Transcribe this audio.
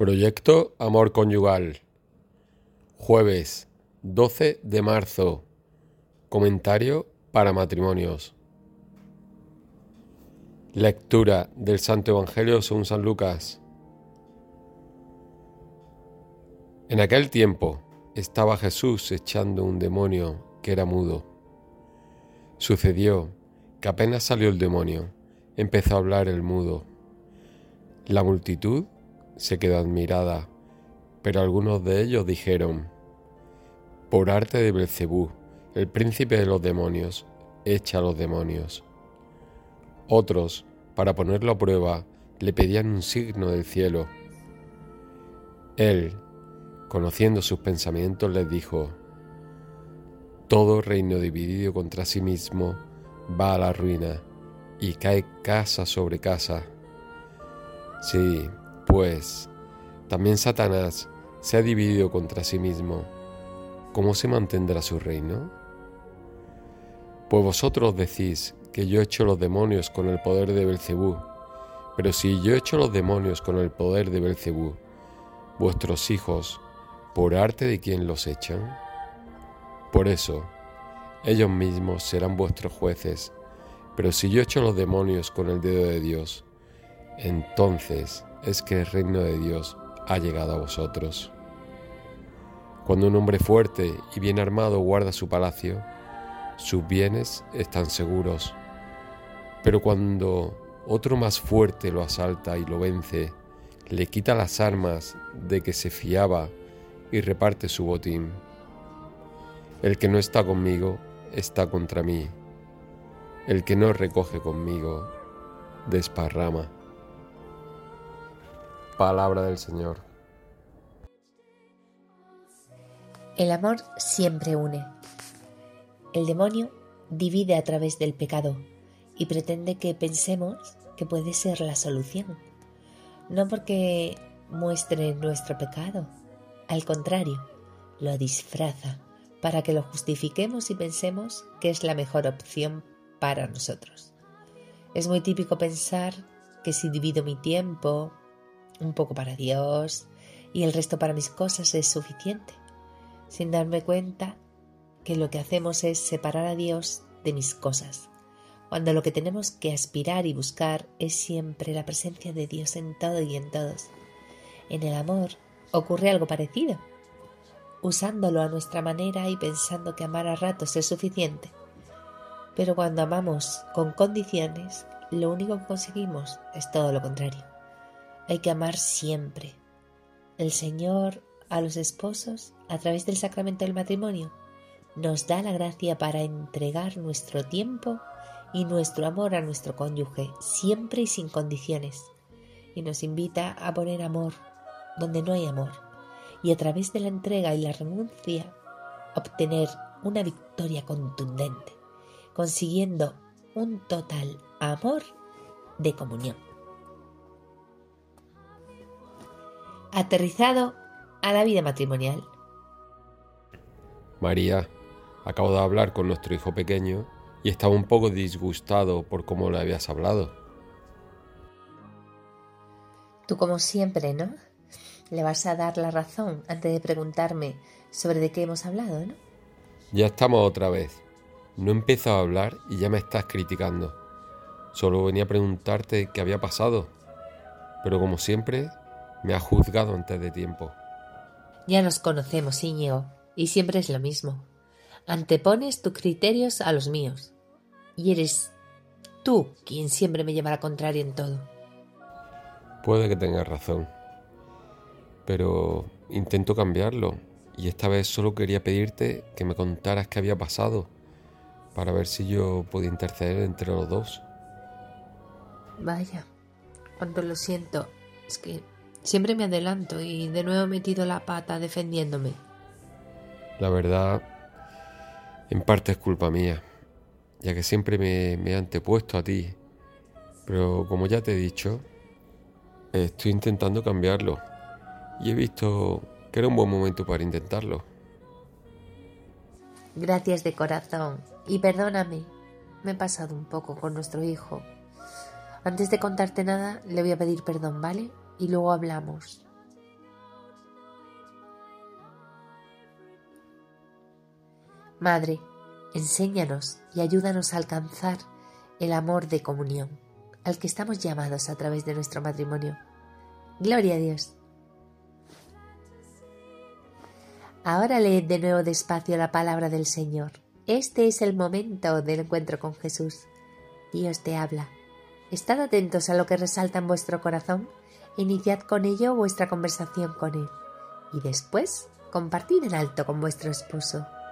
Proyecto Amor Conyugal. Jueves 12 de marzo. Comentario para matrimonios. Lectura del Santo Evangelio según San Lucas. En aquel tiempo estaba Jesús echando un demonio que era mudo. Sucedió que apenas salió el demonio, empezó a hablar el mudo. La multitud se quedó admirada, pero algunos de ellos dijeron: por arte de Belcebú, el príncipe de los demonios, echa a los demonios. Otros, para ponerlo a prueba, le pedían un signo del cielo. Él, conociendo sus pensamientos, les dijo: todo reino dividido contra sí mismo va a la ruina, y cae casa sobre casa. Sí, pues, también Satanás se ha dividido contra sí mismo. ¿Cómo se mantendrá su reino? Pues vosotros decís que yo echo los demonios con el poder de Belcebú, pero si yo echo los demonios con el poder de Belcebú, vuestros hijos, ¿por arte de quién los echan? Por eso, ellos mismos serán vuestros jueces, pero si yo echo los demonios con el dedo de Dios, entonces es que el reino de Dios ha llegado a vosotros. Cuando un hombre fuerte y bien armado guarda su palacio, sus bienes están seguros. Pero cuando otro más fuerte lo asalta y lo vence, le quita las armas de que se fiaba y reparte su botín. El que no está conmigo está contra mí. El que no recoge conmigo desparrama. Palabra del Señor. El amor siempre une. El demonio divide a través del pecado y pretende que pensemos que puede ser la solución. No porque muestre nuestro pecado, al contrario, lo disfraza para que lo justifiquemos y pensemos que es la mejor opción para nosotros. Es muy típico pensar que si divido mi tiempo, un poco para Dios y el resto para mis cosas es suficiente, sin darme cuenta que lo que hacemos es separar a Dios de mis cosas, cuando lo que tenemos que aspirar y buscar es siempre la presencia de Dios en todo y en todos. En el amor ocurre algo parecido, usándolo a nuestra manera y pensando que amar a ratos es suficiente. Pero cuando amamos con condiciones, lo único que conseguimos es todo lo contrario. Hay que amar siempre. El Señor a los esposos, a través del sacramento del matrimonio, nos da la gracia para entregar nuestro tiempo y nuestro amor a nuestro cónyuge, siempre y sin condiciones. Y nos invita a poner amor donde no hay amor. Y a través de la entrega y la renuncia, obtener una victoria contundente, consiguiendo un total amor de comunión. Aterrizado a la vida matrimonial. María, acabo de hablar con nuestro hijo pequeño y estaba un poco disgustado por cómo le habías hablado. Tú, como siempre, ¿no? Le vas a dar la razón antes de preguntarme sobre de qué hemos hablado, ¿no? Ya estamos otra vez. No he empezado a hablar y ya me estás criticando. Solo venía a preguntarte qué había pasado, pero como siempre, me has juzgado antes de tiempo. Ya nos conocemos, Íñigo, y siempre es lo mismo. Antepones tus criterios a los míos, y eres tú quien siempre me lleva a la contraria en todo. Puede que tengas razón, pero intento cambiarlo, y esta vez solo quería pedirte que me contaras qué había pasado, para ver si yo podía interceder entre los dos. Vaya, cuánto lo siento. Es que siempre me adelanto y de nuevo he metido la pata defendiéndome. La verdad, en parte es culpa mía, ya que siempre me he antepuesto a ti. Pero como ya te he dicho, estoy intentando cambiarlo y he visto que era un buen momento para intentarlo. Gracias de corazón y perdóname, me he pasado un poco con nuestro hijo. Antes de contarte nada, le voy a pedir perdón, ¿vale? Y luego hablamos. Madre, enséñanos y ayúdanos a alcanzar el amor de comunión, al que estamos llamados a través de nuestro matrimonio. Gloria a Dios. Ahora leed de nuevo despacio la palabra del Señor. Este es el momento del encuentro con Jesús. Dios te habla. Estad atentos a lo que resalta en vuestro corazón e iniciad con ello vuestra conversación con Él. Y después, compartid en alto con vuestro esposo.